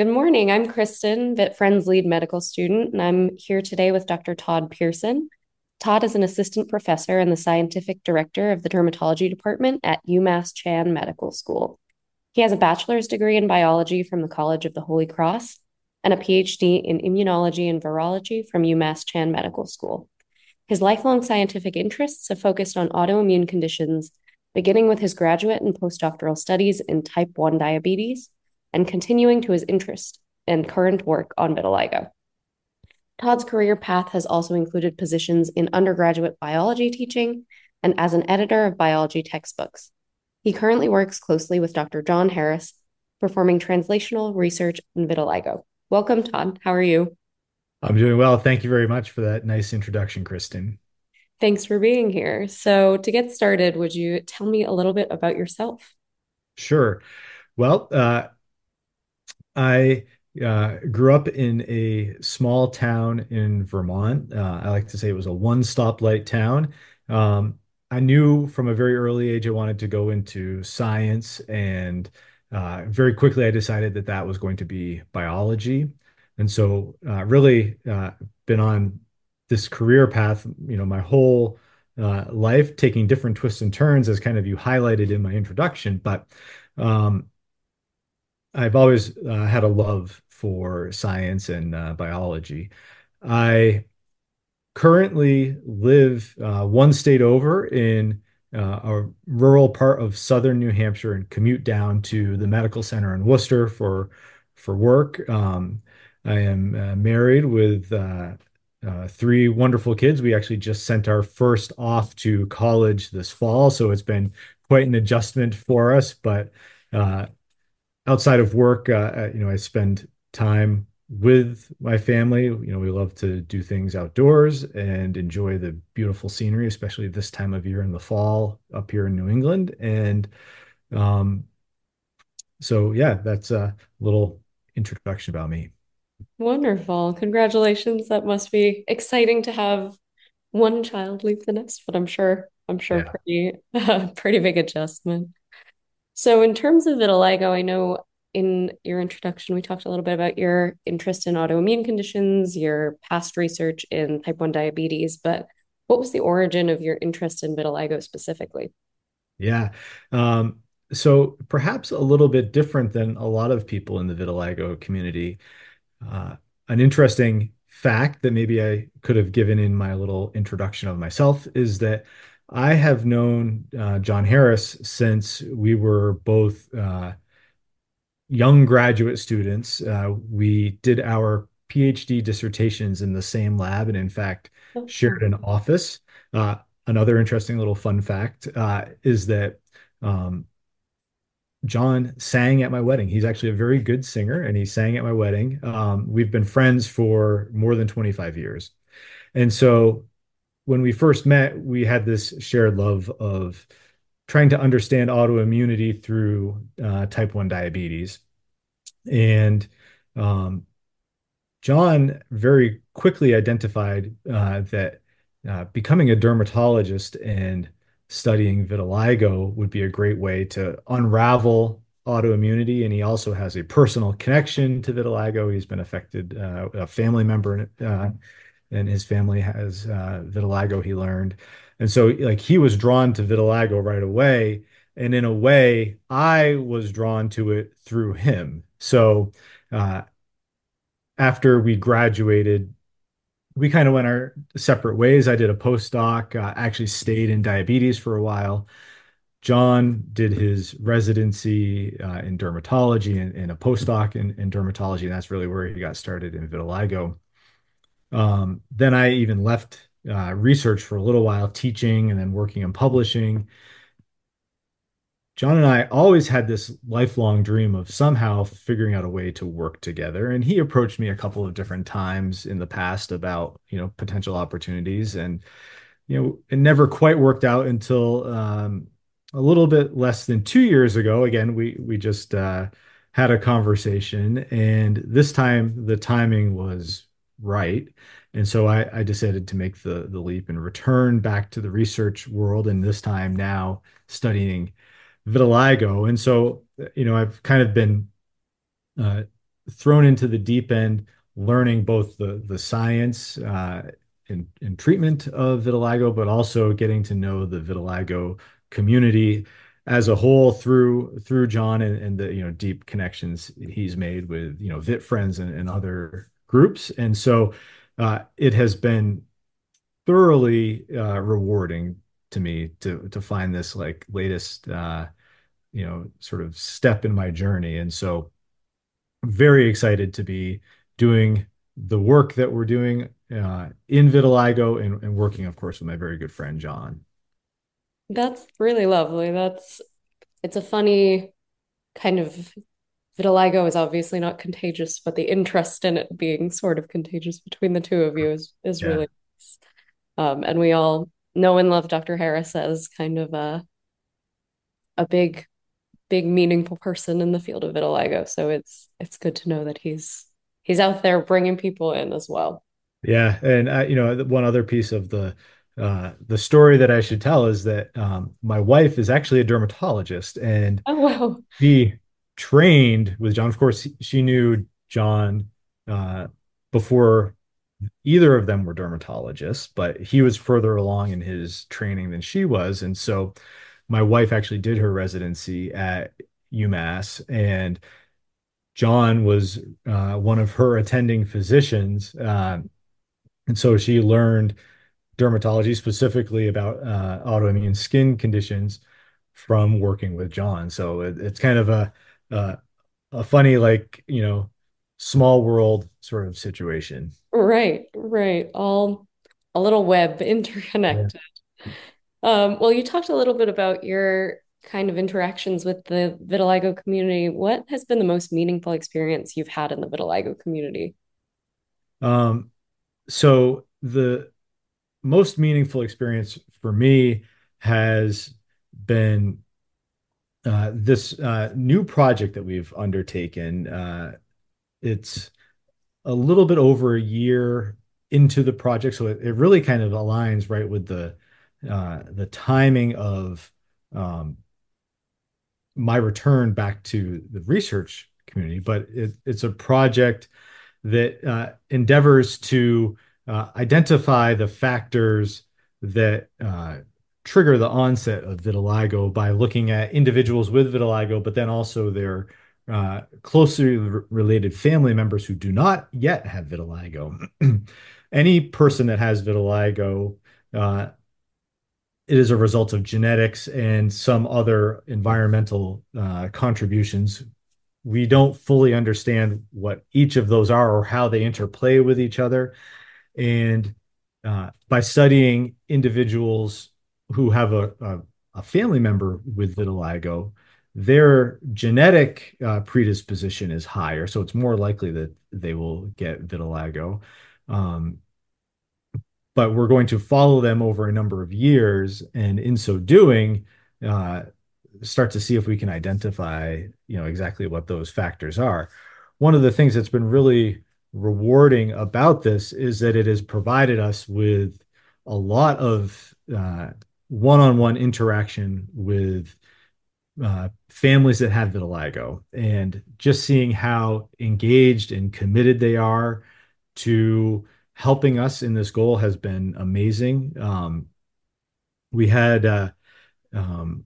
Good morning. I'm Kristen, VitFriends lead medical student, and I'm here today with Dr. Todd Pearson. Todd is an assistant professor and the scientific director of the dermatology department at UMass Chan Medical School. He has a bachelor's degree in biology from the College of the Holy Cross and a PhD in immunology and virology from UMass Chan Medical School. His lifelong scientific interests have focused on autoimmune conditions, beginning with his graduate and postdoctoral studies in type 1 diabetes and continuing to his interest and current work on vitiligo. Todd's career path has also included positions in undergraduate biology teaching and as an editor of biology textbooks. He currently works closely with Dr. John Harris, performing translational research in vitiligo. Welcome, Todd. How are you? I'm doing well. Thank you very much for that nice introduction, Kristen. Thanks for being here. So, to get started, would you tell me a little bit about yourself? Sure. Well, I grew up in a small town in Vermont. I like to say it was a one-stoplight town. Um, I knew from a very early age I wanted to go into science, and very quickly I decided that that was going to be biology. And so, really, been on this career path, my whole life, taking different twists and turns, as kind of you highlighted in my introduction. But um, I've always had a love for science and biology. I currently live one state over in a rural part of southern New Hampshire and commute down to the medical center in Worcester for work. I am married with three wonderful kids. We actually just sent our first off to college this fall, so it's been quite an adjustment for us. But uh, outside of work, I spend time with my family. We love to do things outdoors and enjoy the beautiful scenery, especially this time of year in the fall up here in New England. And um, so, yeah, that's a little introduction about me. Wonderful. Congratulations. That must be exciting to have one child leave the nest, but I'm sure Yeah. pretty pretty big adjustment. So in terms of vitiligo, I know in your introduction we talked a little bit about your interest in autoimmune conditions, your past research in type 1 diabetes, but what was the origin of your interest in vitiligo specifically? Yeah. Um, so perhaps a little bit different than a lot of people in the vitiligo community. Uh, an interesting fact that maybe I could have given in my little introduction of myself is that I have known John Harris since we were both young graduate students. We did our PhD dissertations in the same lab and, in fact, Oh, shared an office. Uh, Another interesting little fun fact is that um, John sang at my wedding. He's actually a very good singer, and he sang at my wedding. We've been friends for more than 25 years. And so when we first met, we had this shared love of trying to understand autoimmunity through type 1 diabetes. And um, John very quickly identified that becoming a dermatologist and studying vitiligo would be a great way to unravel autoimmunity. And he also has a personal connection to vitiligo. He's been affected, a family member, and his family has vitiligo, he learned. And so, like, he was drawn to vitiligo right away. And in a way, I was drawn to it through him. So, uh, after we graduated, we kind of went our separate ways. I did a postdoc, actually stayed in diabetes for a while. John did his residency in dermatology and a postdoc in dermatology, and that's really where he got started in vitiligo. Then I even left research for a little while, teaching and then working in publishing. John and I always had this lifelong dream of somehow figuring out a way to work together. And he approached me a couple of different times in the past about, potential opportunities. And, it never quite worked out until a little bit less than 2 years ago. Again, we just had a conversation, and this time the timing was right. And so I decided to make the leap and return back to the research world, and this time now studying vitiligo. And so, I've kind of been thrown into the deep end, learning both the science and treatment of vitiligo, but also getting to know the vitiligo community as a whole through John and the deep connections he's made with Vit Friends and other groups. And so it has been thoroughly rewarding to me to find this like latest sort of step in my journey. And so very excited to be doing the work that we're doing in vitiligo and working, of course, with my very good friend John. That's really lovely. It's a funny kind of vitiligo is obviously not contagious, but the interest in it being sort of contagious between the two of you is Yeah. really nice. And we all know and love Dr. Harris as kind of a big meaningful person in the field of vitiligo. So it's good to know that he's out there bringing people in as well. Yeah, and one other piece of the story that I should tell is that my wife is actually a dermatologist, and Oh wow. she trained with John. Of course, she knew John uh, before either of them were dermatologists, but he was further along in his training than she was, and so my wife actually did her residency at UMass, and John was one of her attending physicians. And so she learned dermatology specifically about autoimmune skin conditions from working with John. So it's kind of a a funny like small world sort of situation. Right, right. All a little web Yeah. interconnected. Well, you talked a little bit about your kind of interactions with the vitiligo community. What has been the most meaningful experience you've had in the vitiligo community? Um, so the most meaningful experience for me has been this new project that we've undertaken. It's a little bit over a year into the project, so it really kind of aligns right with the timing of um, my return back to the research community. But it's a project that endeavors to identify the factors that trigger the onset of vitiligo by looking at individuals with vitiligo, but then also their closely related family members who do not yet have vitiligo. Any person that has vitiligo, uh, it is a result of genetics and some other environmental contributions. We don't fully understand what each of those are or how they interplay with each other. And by studying individuals who have a family member with vitiligo, their genetic predisposition is higher. So it's more likely that they will get vitiligo. Um, but we're going to follow them over a number of years. And in so doing, uh, start to see if we can identify, exactly what those factors are. One of the things that's been really rewarding about this is that it has provided us with a lot of one-on-one interaction with families that have vitiligo, and just seeing how engaged and committed they are to helping us in this goal has been amazing. We had um,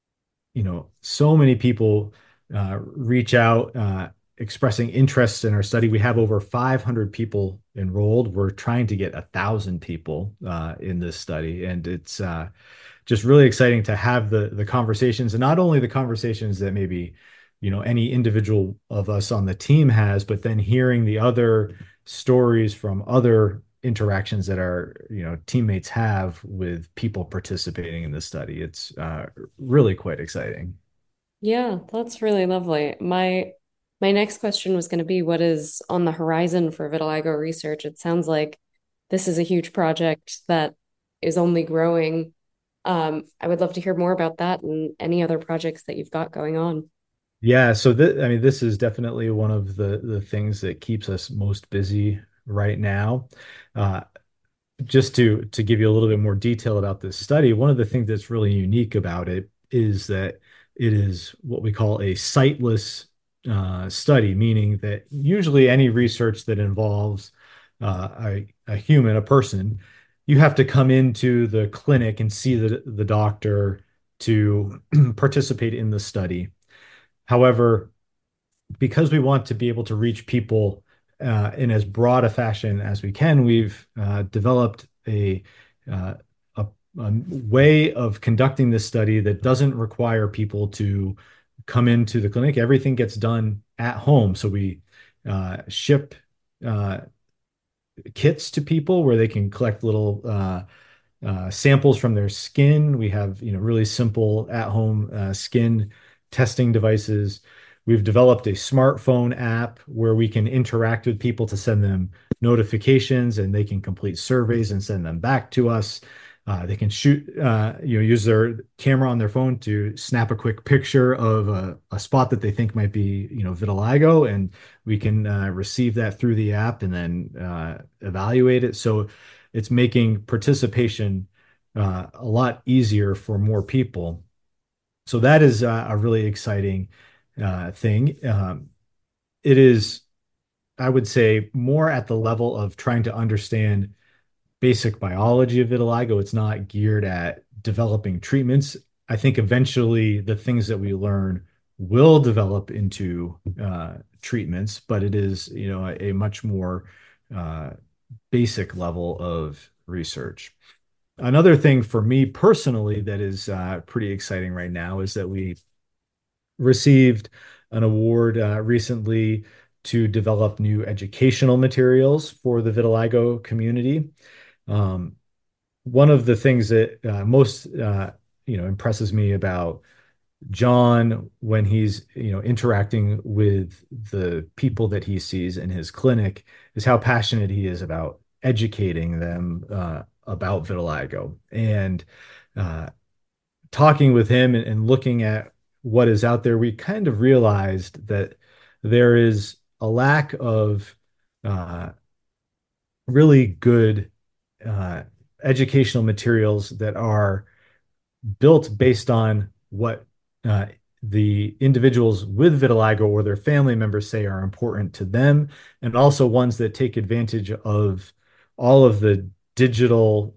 so many people reach out expressing interest in our study. We have over 500 people enrolled. We're trying to get 1,000 people in this study, and it's just really exciting to have the conversations, and not only the conversations that maybe any individual of us on the team has, but then hearing the other stories from other interactions that our teammates have with people participating in this study. It's really quite exciting. Yeah, that's really lovely. My next question was going to be what is on the horizon for vitiligo research? It sounds like this is a huge project that is only growing. I would love to hear more about that and any other projects that you've got going on. Yeah, so I mean, this is definitely one of the things that keeps us most busy right now. Uh, just to give you a little bit more detail about this study, one of the things that's really unique about it is that it is what we call a siteless study, meaning that usually any research that involves a human, a person, you have to come into the clinic and see the doctor to participate in the study. However, because we want to be able to reach people in as broad a fashion as we can, we've developed uh, a way of conducting this study that doesn't require people to come into the clinic. Everything gets done at home. So we ship uh, kits to people where they can collect little samples from their skin. We have, really simple at-home skin testing devices. We've developed a smartphone app where we can interact with people to send them notifications, and they can complete surveys and send them back to us. They can use their camera on their phone to snap a quick picture of a spot that they think might be, vitiligo, and we can receive that through the app and then evaluate it. So it's making participation a lot easier for more people. So that is a really exciting thing. It is, I would say, more at the level of trying to understand basic biology of vitiligo. It's not geared at developing treatments. I think eventually the things that we learn will develop into treatments, but it is, a much more uh, basic level of research. Another thing for me personally that is pretty exciting right now is that we received an award recently to develop new educational materials for the vitiligo community. Um, One of the things that most impresses me about John when he's interacting with the people that he sees in his clinic is how passionate he is about educating them about vitiligo. And uh, talking with him and looking at what is out there, we kind of realized that there is a lack of uh, really good uh, educational materials that are built based on what uh, the individuals with vitiligo or their family members say are important to them, and also ones that take advantage of all of the digital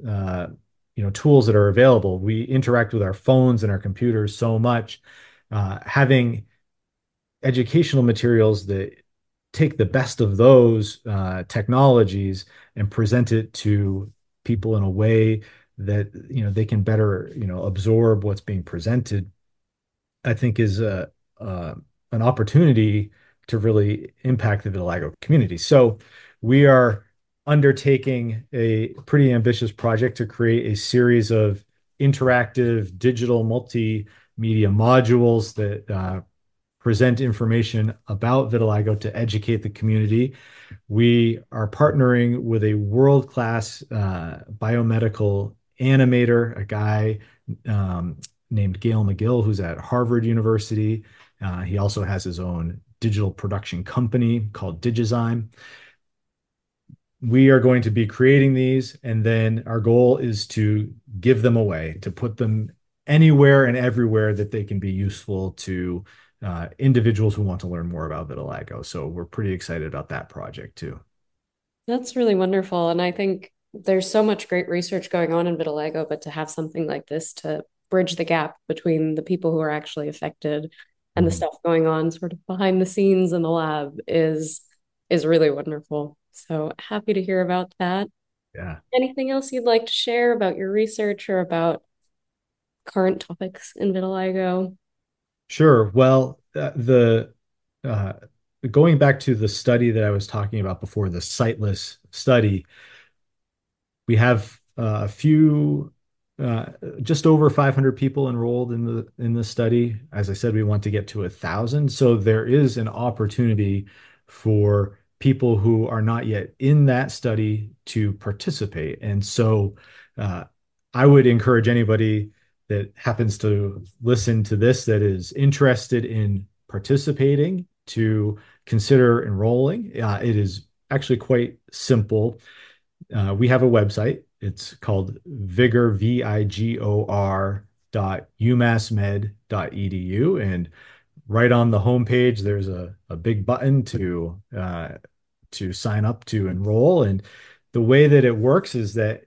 tools that are available. We interact with our phones and our computers so much. Having educational materials that take the best of those technologies and present it to people in a way that they can better absorb what's being presented, I think is a an opportunity to really impact the vitiligo community. So we are undertaking a pretty ambitious project to create a series of interactive digital multimedia modules that present information about vitiligo to educate the community. We are partnering with a world-class biomedical animator, a guy um, named Gail McGill, who's at Harvard University. He also has his own digital production company called Digizyme. We are going to be creating these, and then our goal is to give them away, to put them anywhere and everywhere that they can be useful to individuals who want to learn more about vitiligo. So we're pretty excited about that project too. That's really wonderful. And I think there's so much great research going on in vitiligo, but to have something like this to bridge the gap between the people who are actually affected and the Mhm. stuff going on sort of behind the scenes in the lab is really wonderful. So happy to hear about that. Yeah. Anything else you'd like to share about your research or about current topics in vitiligo? Sure. Well, the uh, going back to the study that I was talking about before, the sightless study, we have a few, uh, just over 500 people enrolled in the study. As I said, we want to get to 1,000. So there is an opportunity for people who are not yet in that study to participate. And so uh, I would encourage anybody that happens to listen to this that is interested in participating to consider enrolling. It is actually quite simple. We have a website. It's called Vigor, Vigor, .umassmed.edu. And right on the homepage, there's a big button to sign up to enroll. And the way that it works is that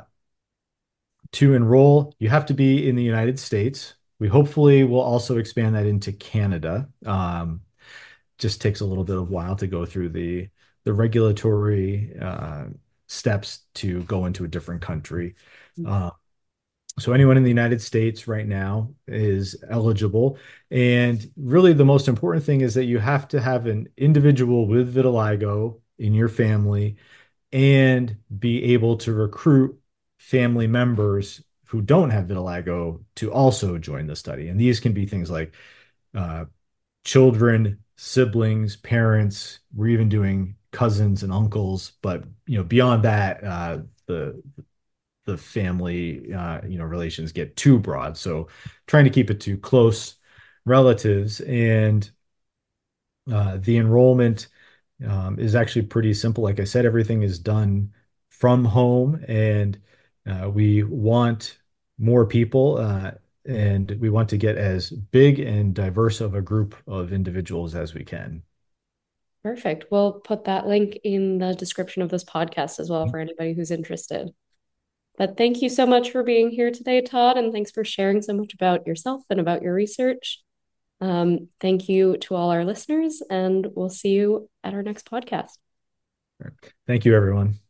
to enroll, you have to be in the United States. We hopefully will also expand that into Canada. Just takes a little bit of while to go through the regulatory steps to go into a different country. Uh, so anyone in the United States right now is eligible. And really the most important thing is that you have to have an individual with vitiligo in your family and be able to recruit family members who don't have vitiligo to also join the study. And these can be things like uh, children, siblings, parents. We're even doing cousins and uncles, but beyond that, the family relations get too broad. So trying to keep it to close relatives. And the enrollment is actually pretty simple. Like I said, everything is done from home, and we want more people, and we want to get as big and diverse of a group of individuals as we can. Perfect. We'll put that link in the description of this podcast as well for anybody who's interested. But thank you so much for being here today, Todd, and thanks for sharing so much about yourself and about your research. Thank you to all our listeners, and we'll see you at our next podcast. Thank you, everyone.